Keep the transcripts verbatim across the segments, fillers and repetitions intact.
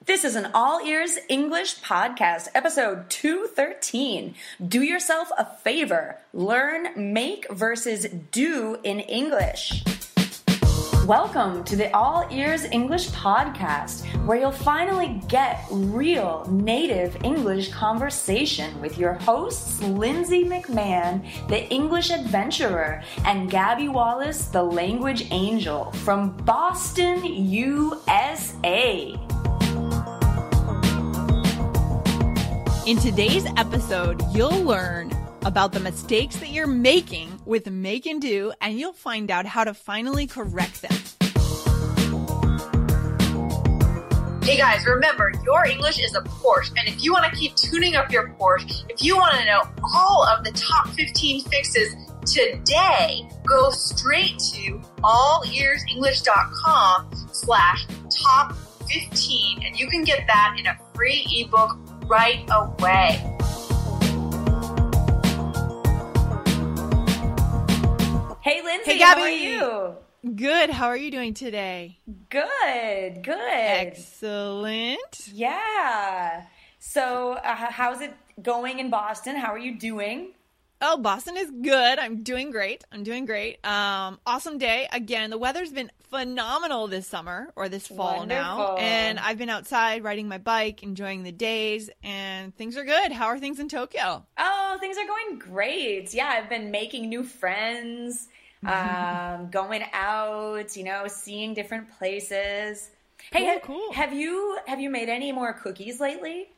This is an All Ears English podcast, episode two thirteen. Do yourself a favor. Learn make versus do in English. Welcome to the All Ears English podcast, where you'll finally get real native English conversation with your hosts, Lindsay McMahon, the English adventurer, and Gabby Wallace, the language angel, from Boston, U S A. In today's episode, you'll learn about the mistakes that you're making with make and do, and you'll find out how to finally correct them. Hey guys, remember, your English is a Porsche, and if you want to keep tuning up your Porsche, if you want to know all of the top fifteen fixes today, go straight to allearsenglish.com slash top 15, and you can get that in a free ebook right away. Hey, Lindsay, Hey, Gabby. how are you? Good. How are you doing today? Good, good. Excellent. Yeah. So, uh, how's it going in Boston? How are you doing? Oh, Boston is good. I'm doing great. I'm doing great. Um, awesome day. Again, the weather's been phenomenal this summer or this fall Wonderful. now. And I've been outside riding my bike, enjoying the days, and things are good. How are things in Tokyo? Oh, things are going great. Yeah, I've been making new friends, um, going out, you know, seeing different places. Hey, Cool, have, cool. have you have you made any more cookies lately?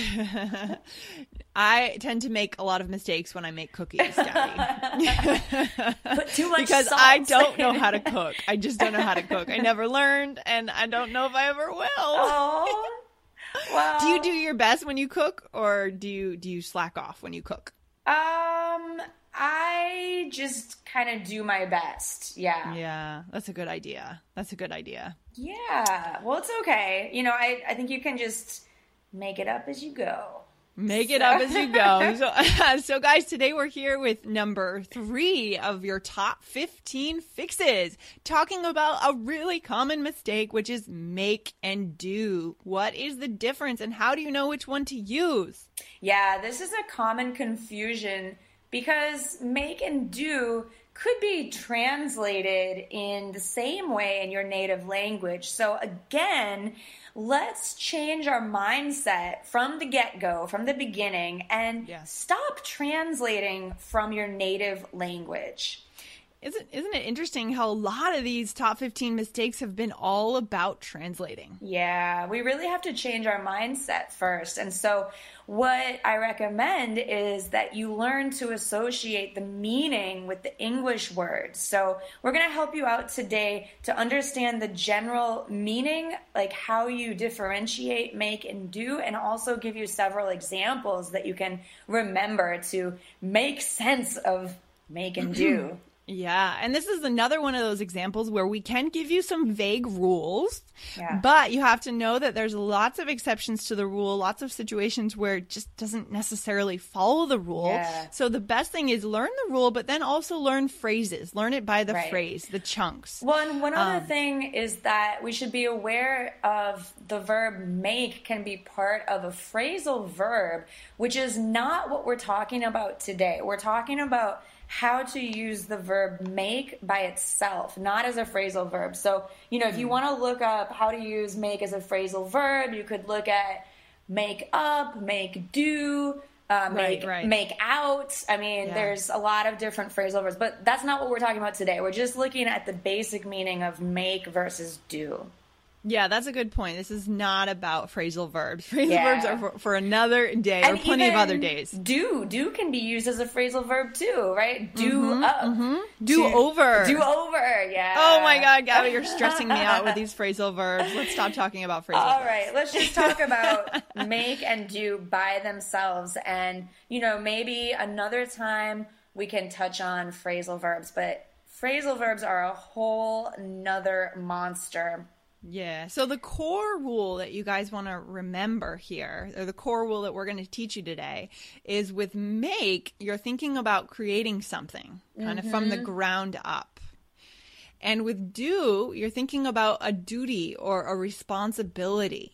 I tend to make a lot of mistakes when I make cookies, Gabby. Put too much because salt. I don't know how to cook. I just don't know how to cook. I never learned, and I don't know if I ever will. Oh, well. Do you do your best when you cook, or do you do you slack off when you cook? Um, I just kind of do my best. Yeah. Yeah, that's a good idea. That's a good idea. Yeah. Well, it's okay. You know, I, I think you can just make it up as you go. Make it up as you go. So, so, guys, today we're here with number three of your top fifteen fixes, talking about a really common mistake, which is make and do. What is the difference, and how do you know which one to use? Yeah, this is a common confusion because make and do could be translated in the same way in your native language. So again, let's change our mindset from the get-go, from the beginning, and Yes. stop translating from your native language. Isn't, isn't it interesting how a lot of these top fifteen mistakes have been all about translating? Yeah, we really have to change our mindset first. And so what I recommend is that you learn to associate the meaning with the English words. So we're going to help you out today to understand the general meaning, like how you differentiate make and do, and also give you several examples that you can remember to make sense of make and do. Yeah, and this is another one of those examples where we can give you some vague rules, Yeah. but you have to know that there's lots of exceptions to the rule, lots of situations where it just doesn't necessarily follow the rule. Yeah. So the best thing is learn the rule, but then also learn phrases. Learn it by the Right. phrase, the chunks. Well, and one other Um, thing is that we should be aware of the verb make can be part of a phrasal verb, which is not what we're talking about today. We're talking about how to use the verb make by itself, not as a phrasal verb. So, you know, if you want to look up how to use make as a phrasal verb, you could look at make up, make do, uh, make, Right, right. make out. I mean, Yeah. there's a lot of different phrasal verbs, but that's not what we're talking about today. We're just looking at the basic meaning of make versus do. Yeah, that's a good point. This is not about phrasal verbs. Phrasal Yeah. verbs are for, for another day or plenty of even other days. Do do can be used as a phrasal verb too, right? Do up, Do to- over. do over. Yeah. Oh my God, Gabby, you're stressing me out with these phrasal verbs. Let's stop talking about phrasal All verbs. right, let's just talk about make and do by themselves, and you know maybe another time we can touch on phrasal verbs, but phrasal verbs are a whole nother monster. Yeah. So the core rule that you guys want to remember here, or the core rule that we're going to teach you today, is with make, you're thinking about creating something kind of from the ground up. And with do, you're thinking about a duty or a responsibility.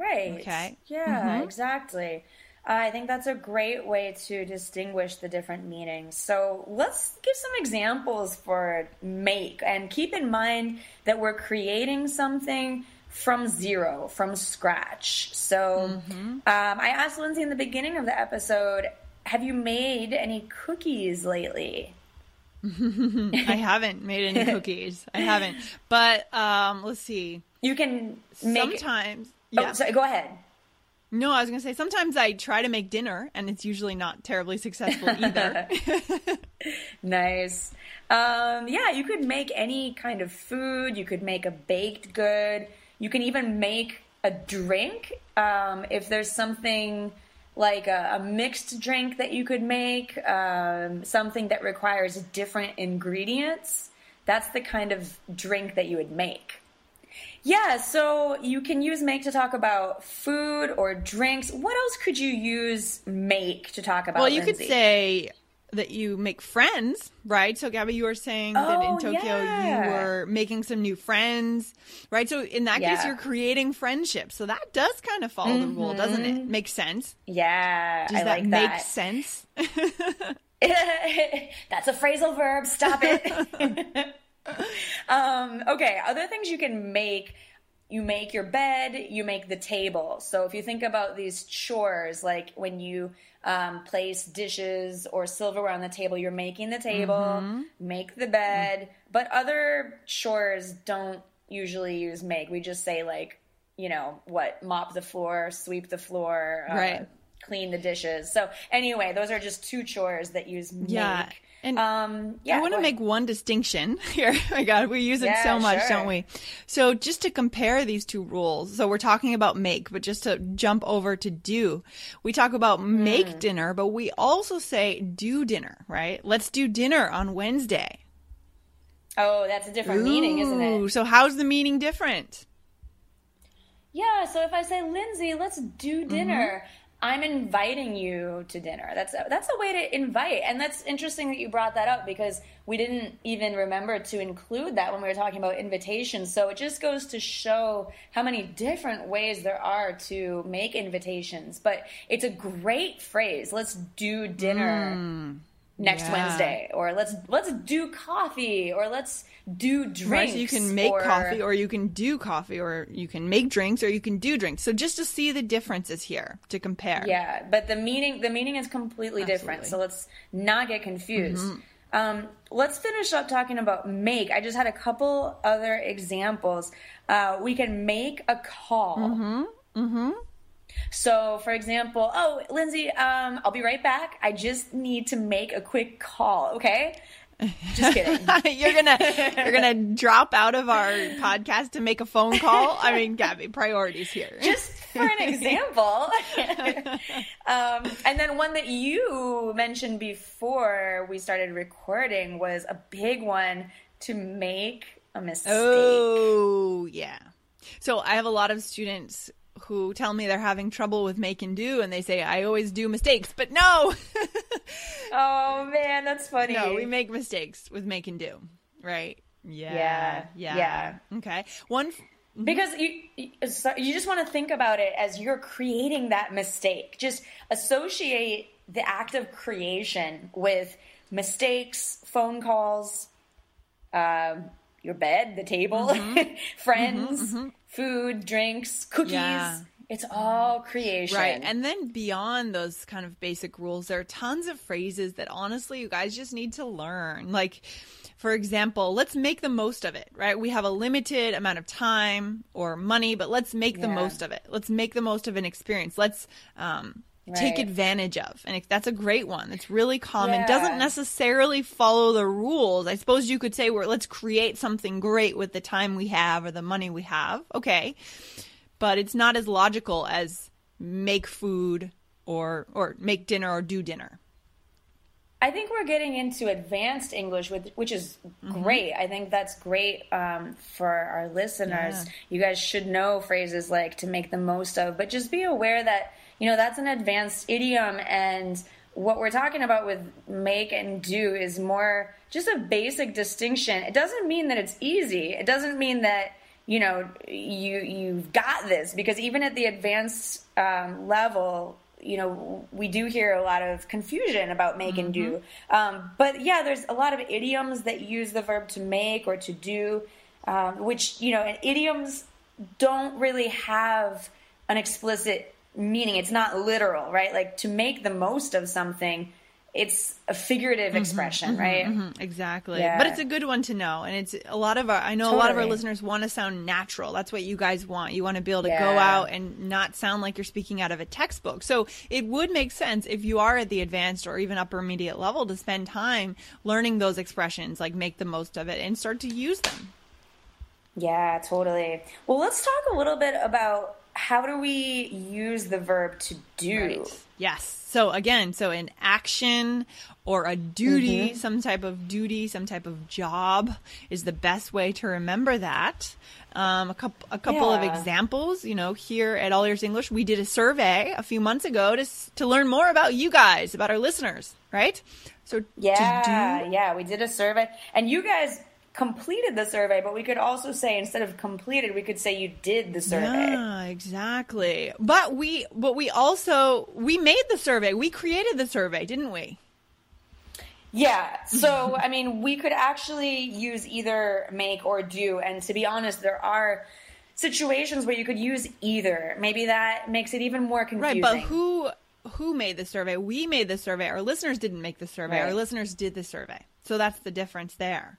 Right. Okay. Yeah, Mm-hmm. exactly. Uh, I think that's a great way to distinguish the different meanings. So let's give some examples for make, and keep in mind that we're creating something from zero, from scratch. So Mm-hmm. um, I asked Lindsay in the beginning of the episode, have you made any cookies lately? I haven't made any cookies. I haven't. But um, let's see. You can make... Sometimes. Oh, Yeah. sorry, go ahead. No, I was going to say sometimes I try to make dinner and it's usually not terribly successful either. Nice. Um, yeah, you could make any kind of food. You could make a baked good. You can even make a drink. Um, if there's something like a, a mixed drink that you could make, um, something that requires different ingredients, that's the kind of drink that you would make. Yeah, so you can use make to talk about food or drinks. What else could you use make to talk about, Well, you Lindsay? could say that you make friends, right? So, Gabby, you were saying that in Oh, Tokyo yeah. you were making some new friends, right? So, in that case, Yeah. you're creating friendships. So, that does kind of follow the rule, doesn't it? Make sense. Yeah, Does I that like make that. sense? That's a phrasal verb. Stop it. um, okay, other things you can make. You make your bed, you make the table. So if you think about these chores, like when you um, place dishes or silverware on the table, you're making the table, Mm-hmm. make the bed. But other chores don't usually use make. We just say like, you know, what, mop the floor, sweep the floor, uh, Right. clean the dishes. So anyway, those are just two chores that use make. Yeah. And um, yeah, I want go to ahead. make one distinction here. Oh my God, we use it Yeah, so much, sure. don't we? So just to compare these two rules, so we're talking about make, but just to jump over to do, we talk about make Hmm. dinner, but we also say do dinner, right? Let's do dinner on Wednesday. Oh, that's a different meaning, isn't Ooh, it? So how's the meaning different? Yeah, so if I say, Lindsay, let's do dinner, I'm inviting you to dinner. That's a, that's a way to invite. And that's interesting that you brought that up, because we didn't even remember to include that when we were talking about invitations. So it just goes to show how many different ways there are to make invitations. But it's a great phrase. Let's do dinner next yeah. Wednesday, or let's let's do coffee, or let's do drinks. Right, so you can make or, coffee, or you can do coffee, or you can make drinks, or you can do drinks. So just to see the differences here, to compare. Yeah, but the meaning the meaning is completely different. Absolutely. So let's not get confused. Um, let's finish up talking about make. I just had a couple other examples. Uh, we can make a call. Mm-hmm. Mm-hmm. So, for example, oh, Lindsay, um, I'll be right back. I just need to make a quick call. Okay. Just kidding. you're gonna you're gonna drop out of our podcast to make a phone call. I mean, Gabby, priorities here. Just for an example. um, and then one that you mentioned before we started recording was a big one, to make a mistake. Oh, yeah. So I have a lot of students who tell me they're having trouble with make and do, and they say, I always do mistakes, but no. Oh, man, that's funny. No, we make mistakes with make and do, right? Yeah. Yeah, Yeah. yeah. Okay. One. Because you, you so you just want to think about it as you're creating that mistake. Just associate the act of creation with mistakes, phone calls, um, your bed, the table, Mm-hmm. friends, Mm-hmm, mm-hmm. food, drinks, cookies. Yeah. It's all creation. Right. And then beyond those kind of basic rules, there are tons of phrases that honestly you guys just need to learn. Like, for example, let's make the most of it, right? We have a limited amount of time or money, but let's make the Yeah. most of it. Let's make the most of an experience. Let's um, take Right. advantage of. And if that's a great one. It's really common. Yeah. Doesn't necessarily follow the rules. I suppose you could say, we're, let's create something great with the time we have or the money we have. Okay. But it's not as logical as make food or or make dinner or do dinner. I think we're getting into advanced English, with, which is Mm-hmm. great. I think that's great um, for our listeners. Yeah. You guys should know phrases like to make the most of, but just be aware that, you know, that's an advanced idiom, and what we're talking about with make and do is more just a basic distinction. It doesn't mean that it's easy. It doesn't mean that you know, you, you've got this, because even at the advanced um, level, you know, we do hear a lot of confusion about make mm-hmm. and do. Um, but yeah, there's a lot of idioms that use the verb to make or to do, um, which, you know, and idioms don't really have an explicit meaning. It's not literal, right? Like, to make the most of something, it's a figurative mm-hmm, expression, mm-hmm, right? Mm-hmm, exactly. Yeah. But it's a good one to know. And it's a lot of our, I know totally. a lot of our listeners want to sound natural. That's what you guys want. You want to be able to yeah. go out and not sound like you're speaking out of a textbook. So it would make sense if you are at the advanced or even upper intermediate level to spend time learning those expressions, like make the most of it and start to use them. Yeah, totally. Well, let's talk a little bit about how do we use the verb to do? Right. Yes. So again, so an action or a duty, mm-hmm. some type of duty, some type of job is the best way to remember that. Um, a couple, a couple yeah. of examples, you know, here at All Ears English, we did a survey a few months ago to to learn more about you guys, about our listeners, right? So yeah, to do- yeah, we did a survey, and you guys completed the survey, but we could also say, instead of completed, we could say you did the survey. Yeah, exactly. But we, but we also, we made the survey. We created the survey, didn't we? Yeah. So, I mean, we could actually use either make or do. And to be honest, there are situations where you could use either. Maybe that makes it even more confusing. Right. But who, who made the survey? We made the survey. Our listeners didn't make the survey. Right. Our listeners did the survey. So that's the difference there.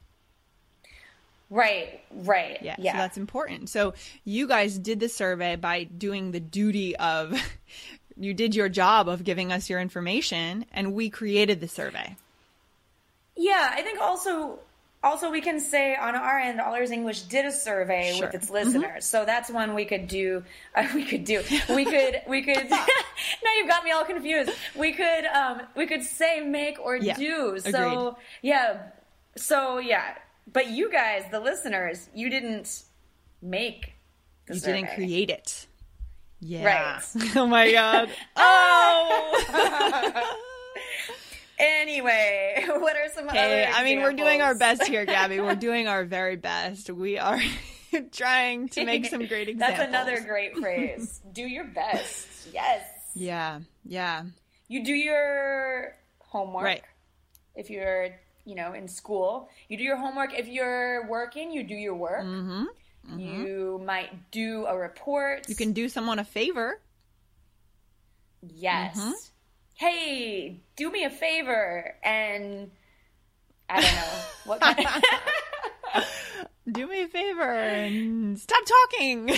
Right, right. Yeah, yeah. So that's important. So you guys did the survey by doing the duty of, you did your job of giving us your information, and we created the survey. Yeah, I think also, also we can say on our end, All Ears English did a survey sure. with its listeners. Mm-hmm. So that's one we could do. Uh, we could do. We could. We could. Now you've got me all confused. We could. Um. We could say make or yeah, do. So agreed. yeah. So yeah. But you guys, the listeners, you didn't make the You survey. didn't create it. Yeah. Right. Oh, my God. Oh! Anyway, what are some okay, other examples? I mean, we're doing our best here, Gabby. We're doing our very best. We are trying to make some great examples. That's another great phrase. Do your best. Yes. Yeah. Yeah. You do your homework. Right. If you're... you know, in school, you do your homework. If you're working, you do your work. Mm-hmm. Mm-hmm. You might do a report. You can do someone a favor. Yes. Mm-hmm. Hey, do me a favor. And I don't know. What kind of... Do me a favor and stop talking.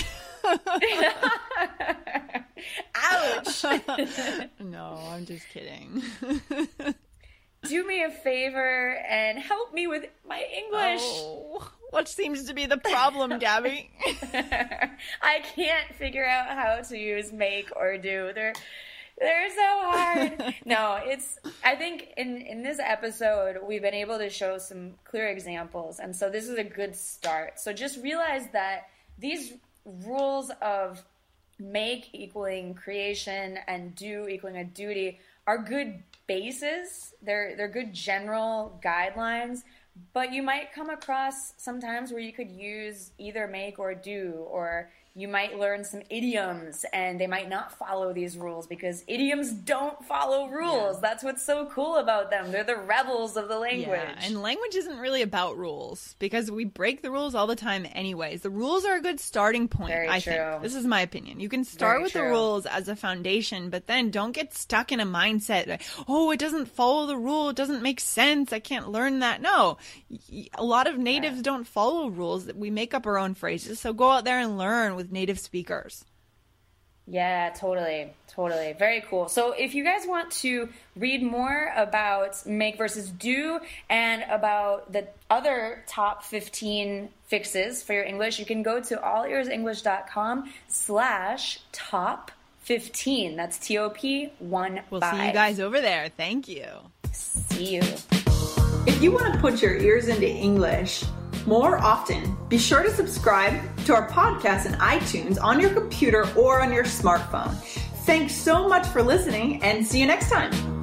Ouch. No, I'm just kidding. Do me a favor and help me with my English. Oh, what seems to be the problem, Gabby? I can't figure out how to use make or do. They're they're so hard. No, it's I think in, in this episode we've been able to show some clear examples, and so this is a good start. So just realize that these rules of make equaling creation and do equaling a duty are good bases. They're they're good general guidelines, but you might come across sometimes where you could use either make or do, or you might learn some idioms and they might not follow these rules because idioms don't follow rules. Yeah. That's what's so cool about them. They're the rebels of the language. Yeah, and language isn't really about rules because we break the rules all the time anyways. The rules are a good starting point, Very I true. think. This is my opinion. You can start Very with true. the rules as a foundation, but then don't get stuck in a mindset like, oh, it doesn't follow the rule. It doesn't make sense. I can't learn that. No, a lot of natives yeah. don't follow rules. We make up our own phrases. So go out there and learn with native speakers. Yeah, totally. Totally. Very cool. So if you guys want to read more about make versus do and about the other top fifteen fixes for your English, you can go to allearsenglish.com slash top 15. That's T O P one five. We'll see you guys over there. Thank you. See you. If you want to put your ears into English more often, be sure to subscribe to our podcast in iTunes on your computer or on your smartphone. Thanks so much for listening, and see you next time.